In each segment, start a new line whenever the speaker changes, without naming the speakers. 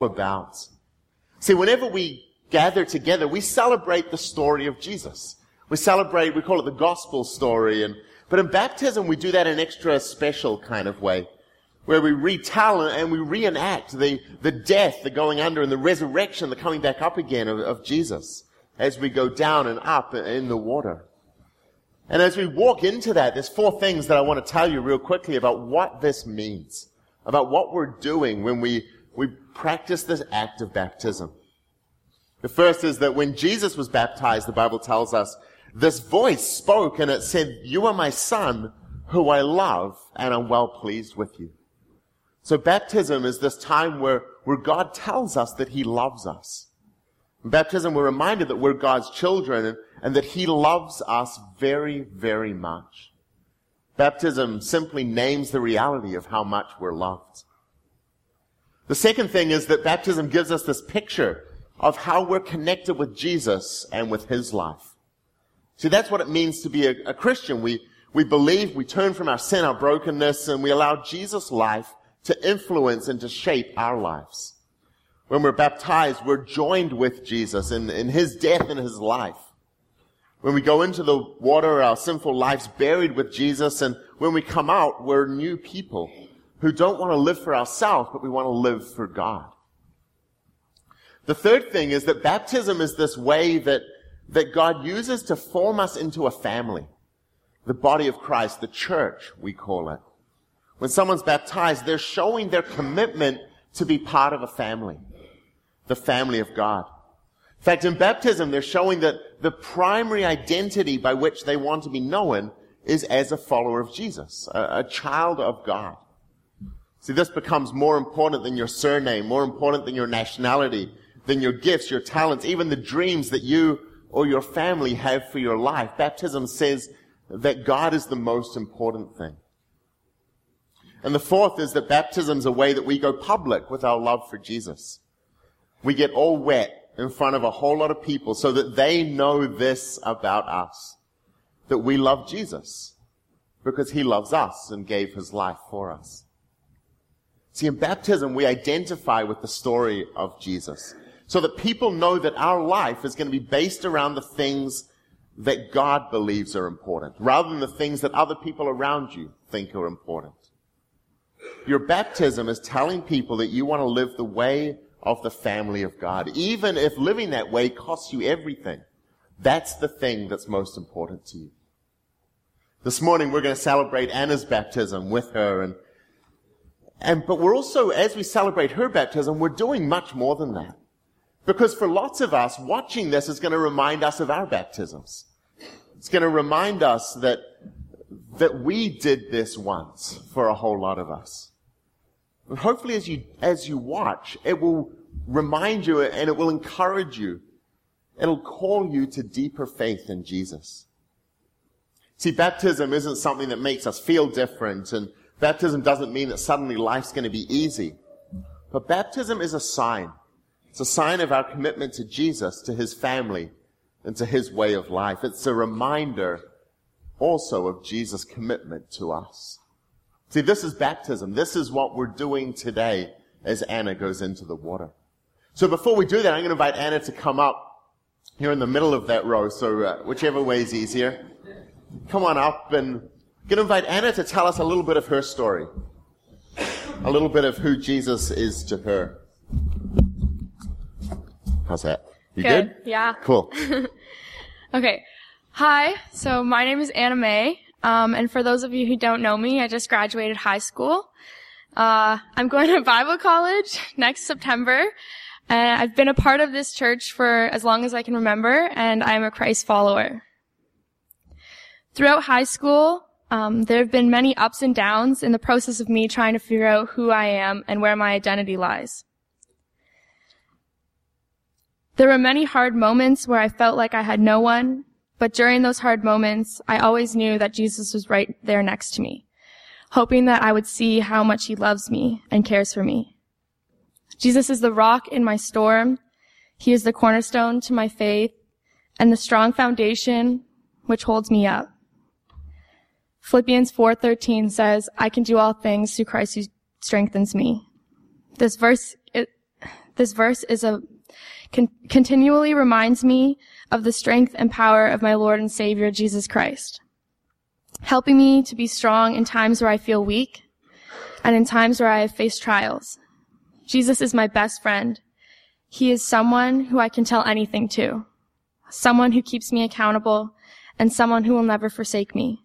about. See, whenever we gather together, we celebrate the story of Jesus. We call it the gospel story. But in baptism, we do that in an extra special kind of way, where we retell and we reenact the death, the going under, and the resurrection, the coming back up again of Jesus as we go down and up in the water. And as we walk into that, there's 4 things that I want to tell you real quickly about what this means, about what we're doing when we practice this act of baptism. The first is that when Jesus was baptized, the Bible tells us, this voice spoke and it said, "You are my son, who I love, and I'm well pleased with you." So baptism is this time where God tells us that he loves us. In baptism, we're reminded that we're God's children and that he loves us very, very much. Baptism simply names the reality of how much we're loved. The second thing is that baptism gives us this picture of how we're connected with Jesus and with his life. See, that's what it means to be a Christian. We believe, we turn from our sin, our brokenness, and we allow Jesus' life to influence and to shape our lives. When we're baptized, we're joined with Jesus in his death and his life. When we go into the water, our sinful life's buried with Jesus, and when we come out, we're new people who don't want to live for ourselves, but we want to live for God. The third thing is that baptism is this way that God uses to form us into a family. The body of Christ, the church, we call it. When someone's baptized, they're showing their commitment to be part of a family, the family of God. In fact, in baptism, they're showing that the primary identity by which they want to be known is as a follower of Jesus, a child of God. See, this becomes more important than your surname, more important than your nationality, than your gifts, your talents, even the dreams that you or your family have for your life. Baptism says that God is the most important thing. And the fourth is that baptism is a way that we go public with our love for Jesus. We get all wet in front of a whole lot of people so that they know this about us, that we love Jesus because he loves us and gave his life for us. See, in baptism, we identify with the story of Jesus so that people know that our life is going to be based around the things that God believes are important, rather than the things that other people around you think are important. Your baptism is telling people that you want to live the way of the family of God, even if living that way costs you everything. That's the thing that's most important to you. This morning, we're going to celebrate Anna's baptism with her, but we're also, as we celebrate her baptism, we're doing much more than that. Because for lots of us, watching this is going to remind us of our baptisms. It's going to remind us that we did this once for a whole lot of us. And hopefully as you watch, it will remind you and it will encourage you. It'll call you to deeper faith in Jesus. See, baptism isn't something that makes us feel different, and baptism doesn't mean that suddenly life's going to be easy. But baptism is a sign. It's a sign of our commitment to Jesus, to his family, and to his way of life. It's a reminder also of Jesus' commitment to us. See, this is baptism. This is what we're doing today as Anna goes into the water. So before we do that, I'm going to invite Anna to come up here in the middle of that row, so whichever way is easier. Come on up, and I'm going to invite Anna to tell us a little bit of her story, a little bit of who Jesus is to her. How's that? You good?
Yeah.
Cool.
Okay. Hi. So my name is Anna Mae. And for those of you who don't know me, I just graduated high school. I'm going to Bible college next September. And I've been a part of this church for as long as I can remember, and I'm a Christ follower. Throughout high school, there have been many ups and downs in the process of me trying to figure out who I am and where my identity lies. There were many hard moments where I felt like I had no one, but during those hard moments, I always knew that Jesus was right there next to me, hoping that I would see how much he loves me and cares for me. Jesus is the rock in my storm. He is the cornerstone to my faith and the strong foundation which holds me up. Philippians 4:13 says, "I can do all things through Christ who strengthens me." This verse This verse continually reminds me of the strength and power of my Lord and Savior, Jesus Christ, helping me to be strong in times where I feel weak and in times where I have faced trials. Jesus is my best friend. He is someone who I can tell anything to, someone who keeps me accountable, and someone who will never forsake me.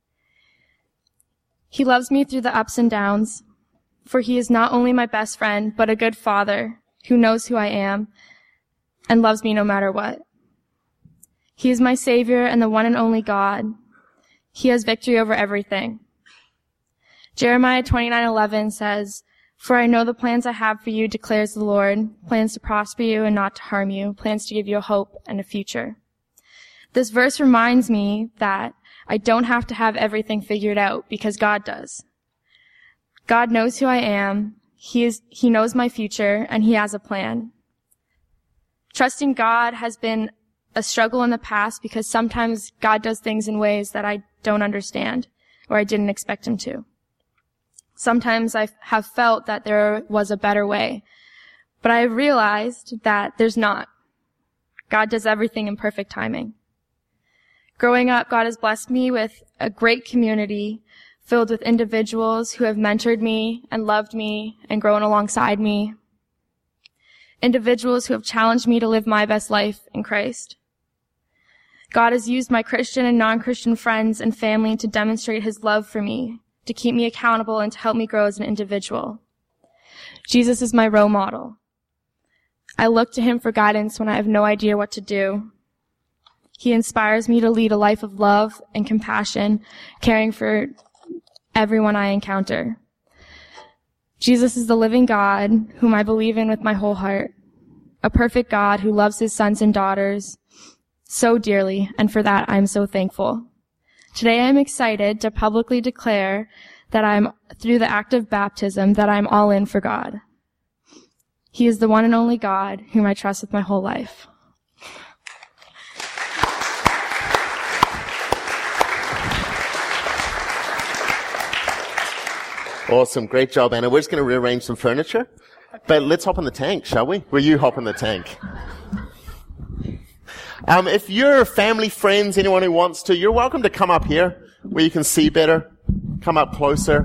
He loves me through the ups and downs, for he is not only my best friend, but a good father who knows who I am and loves me no matter what. He is my Savior and the one and only God. He has victory over everything. Jeremiah 29:11 says, "For I know the plans I have for you, declares the Lord, plans to prosper you and not to harm you, plans to give you a hope and a future." This verse reminds me that I don't have to have everything figured out because God does. God knows who I am, He knows my future, and He has a plan. Trusting God has been a struggle in the past because sometimes God does things in ways that I don't understand or I didn't expect Him to. Sometimes I have felt that there was a better way, but I have realized that there's not. God does everything in perfect timing. Growing up, God has blessed me with a great community filled with individuals who have mentored me and loved me and grown alongside me. Individuals who have challenged me to live my best life in Christ. God has used my Christian and non-Christian friends and family to demonstrate His love for me, to keep me accountable, and to help me grow as an individual. Jesus is my role model. I look to Him for guidance when I have no idea what to do. He inspires me to lead a life of love and compassion, caring for everyone I encounter. Jesus is the living God whom I believe in with my whole heart, a perfect God who loves His sons and daughters so dearly, and for that I am so thankful. Today I am excited to publicly declare that through the act of baptism, that I'm all in for God. He is the one and only God whom I trust with my whole life.
Awesome. Great job, Anna. We're just going to rearrange some furniture. But let's hop in the tank, shall we? Will you hop in the tank? If you're family, friends, anyone who wants to, you're welcome to come up here where you can see better. Come up closer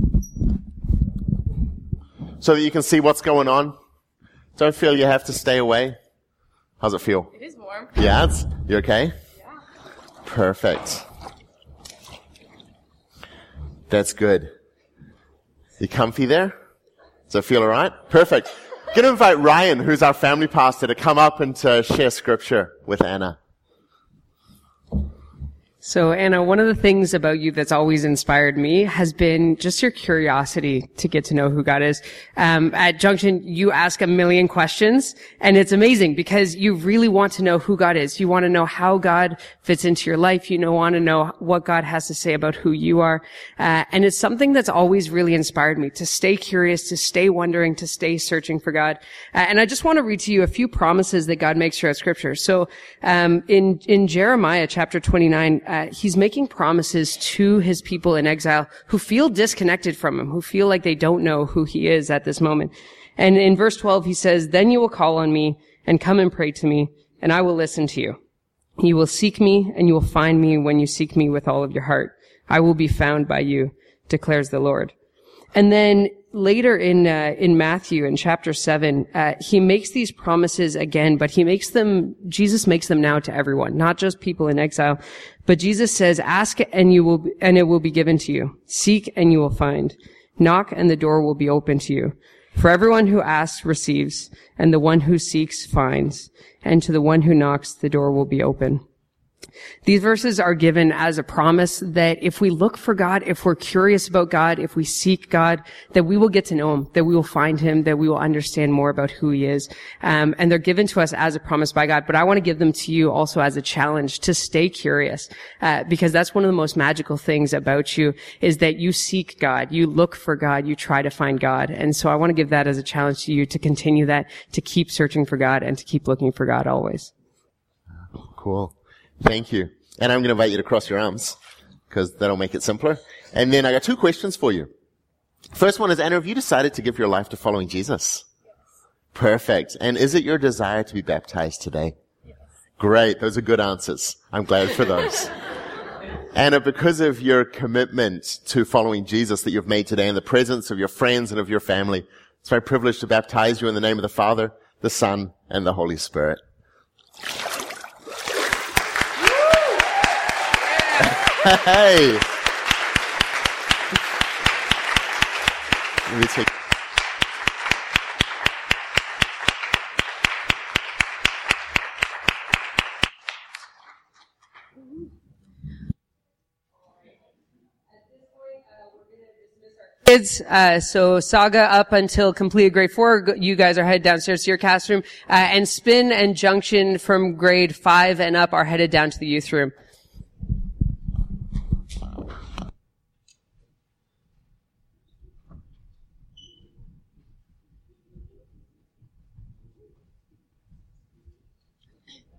so that you can see what's going on. Don't feel you have to stay away. How's it feel?
It is warm.
Yeah, you okay?
Yeah.
Perfect. That's good. You comfy there? Does it feel all right? Perfect. I'm going to invite Ryan, who's our family pastor, to come up and to share scripture with Anna.
So, Anna, one of the things about you that's always inspired me has been just your curiosity to get to know who God is. At Junction, you ask a million questions, and it's amazing because you really want to know who God is. You want to know how God fits into your life. You want to know what God has to say about who you are. And it's something that's always really inspired me to stay curious, to stay wondering, to stay searching for God. And I just want to read to you a few promises that God makes throughout Scripture. So, in Jeremiah chapter 29, He's making promises to His people in exile who feel disconnected from Him, who feel like they don't know who He is at this moment. And in verse 12, He says, "Then you will call on me and come and pray to me, and I will listen to you. You will seek me, and you will find me when you seek me with all of your heart. I will be found by you, declares the Lord." And then later in Matthew, in chapter 7, He makes these promises again, but Jesus makes them now to everyone, not just people in exile. But Jesus says, "Ask and it will be given to you. Seek and you will find. Knock and the door will be open to you. For everyone who asks receives, and the one who seeks finds, and to the one who knocks the door will be open." These verses are given as a promise that if we look for God, if we're curious about God, if we seek God, that we will get to know Him, that we will find Him, that we will understand more about who He is. And they're given to us as a promise by God, but I want to give them to you also as a challenge to stay curious, because that's one of the most magical things about you, is that you seek God, you look for God, you try to find God. And so I want to give that as a challenge to you to continue that, to keep searching for God and to keep looking for God always.
Cool. Thank you. And I'm going to invite you to cross your arms, because that'll make it simpler. And then I got two questions for you. First one is, Anna, have you decided to give your life to following Jesus? Perfect. And is it your desire to be baptized today? Yes. Great. Those are good answers. I'm glad for those. Anna, because of your commitment to following Jesus that you've made today in the presence of your friends and of your family, it's my privilege to baptize you in the name of the Father, the Son, and the Holy Spirit. Hey! Let me take...
Kids, so Saga up until completed grade 4. You guys are headed downstairs to your cast room. And Spin and Junction from grade 5 and up are headed down to the youth room.